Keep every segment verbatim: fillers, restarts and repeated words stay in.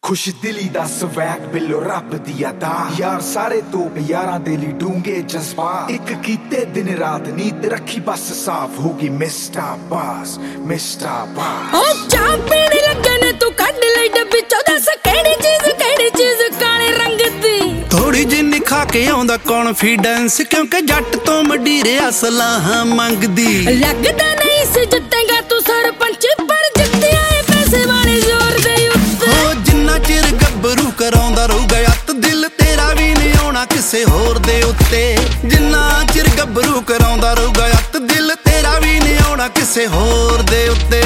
खुश दिली दा स्वैग बिलो रब दी अदा यार सारे तो यारां दे ली डूंगे जज्बात एक कीते दिन रात नींद रखी बस साफ होगी मिस्टर बास मिस्टर बास ओ चाह पीने लगन तू कड ले डब्बी चो दस केड़ी चीज केड़ी चीज काले रंग दी थोड़ी जिन्नी खा के आउंदा कॉन्फिडेंस क्योंकि जट तो मडीरे असलाहां मंगदी लगदा नहीं सी जितेगा तू सरपंच पर जित्तिया ए पैसे वाले जोर दे उत्ते ओ जिन्ना चिर गब्बरू कराउंदा रहूगा अत दिल तेरा भी नहीं आउणा किसे होर दे उत्ते जिन्ना चिर गब्बरू कराउंदा रहूगा अत दिल तेरा भी नहीं आउणा किसे होर दे उत्ते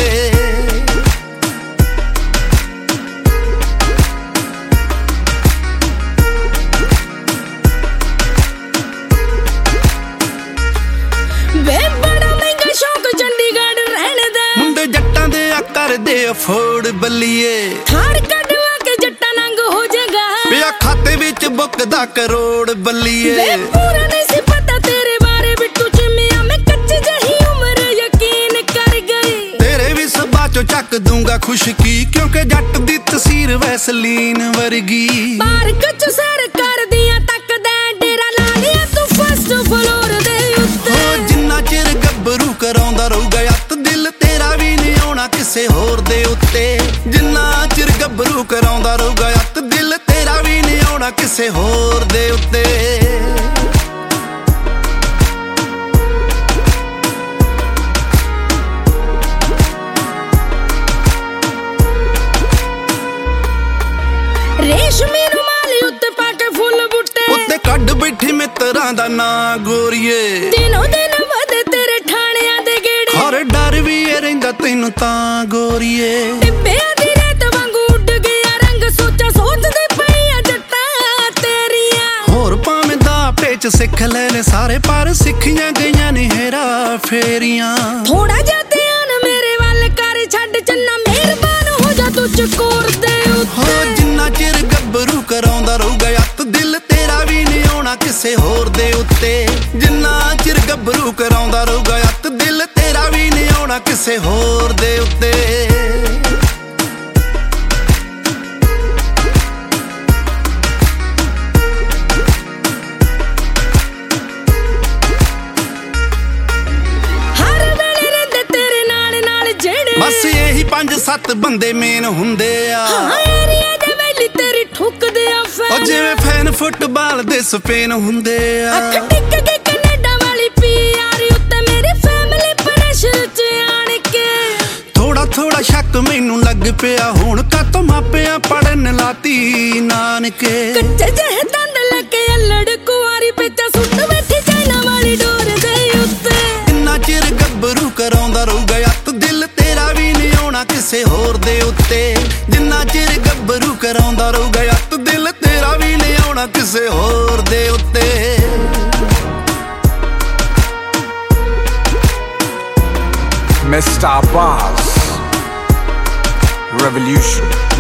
दे अफोर्ड बल्लिए थार कढवा के जट्टा नंग हो जाएगा पिया खाते विच बुकदा करोड़ बल्लिए वे पूरा नहीं सी पता तेरे बारे बिट्टू चिमिया मैं कच्ची जही उम्र यकीन कर गई तेरे भी सबा चो चक दूंगा खुशकी क्योंकि जट दी तस्वीर वैसलीन वर्गी पार कच सर कर दिया तक दे डेरा ला लिया तू फर्स्ट फ्लोर दे उत्ते ओ जिन्ना चिर गब्बरू कराउंदा रहूगा अत दिल तेरा भी नहीं आउणा किसे होर दे उत्ते जिन्ना चिर गब्बरू कराउंदा रहूगा अत दिल तेरा भी नहीं आउणा किसे होर दे उत्ते रेशमी रुमाली उत्ते पाके फुल बूटे उत्ते कड बैठी मित्रां दा नां गोरीए दिनों दिन वधे तेरे ठाणियां दे गेड़े हर डर भी रहिंदा तैनू तां गोरीए टिब्बियां दी रेत वांगू उड गया रंग सोचा सोचदे पईया जट्टा तेरियां होर भावें दा पेच सिख लेने सारे पर सिखियां गईयां ने हेरा फेरियां थोड़ा जा ध्यान मेरे वाल कर छड्ड चन्ना मेहरबान हो जा तू चकोर दे हो जिन्ना चिर गब्बरू कराउंदा रहूगा अत दिल तेरा भी नहीं आउणा किसे होर दे उत्ते जिन्ना चिर गब्बरू कराउंदा रहूगा अत दिल तेरा भी नहीं आउणा किसे होर दे उत्ते बस यही पंज सत्त बंदे मेन हुंदे आ हां एरिया दे वैली तेरी ठुकदे आ फैन ओ जिवें फैन फुटबाल दे स्पेन हुंदे आ अख टिक के कनाडा वाली पीआर उत्ते मेरी फैमिली प्रेशर च आण के थोड़ा थोड़ा शक मैनू लग पिया हुण कत मापिया पढ़न लाती नानके कच्चे जह दंद लके अल्लड़ कुआरी पेचा सुट बैठी चाइना वाली डोर दे उत्ते इन्ना चिर गब्बरू कराउंदा रहूगा अत दिल तेरा भी नहीं आउणा किसे होर दे उत्ते जिन्ना चिर गब्बरू कराउंदा रहूगा अत दिल तेरा भी नहीं आउणा किसे होर दे उत्ते मिस्टर बास Revolution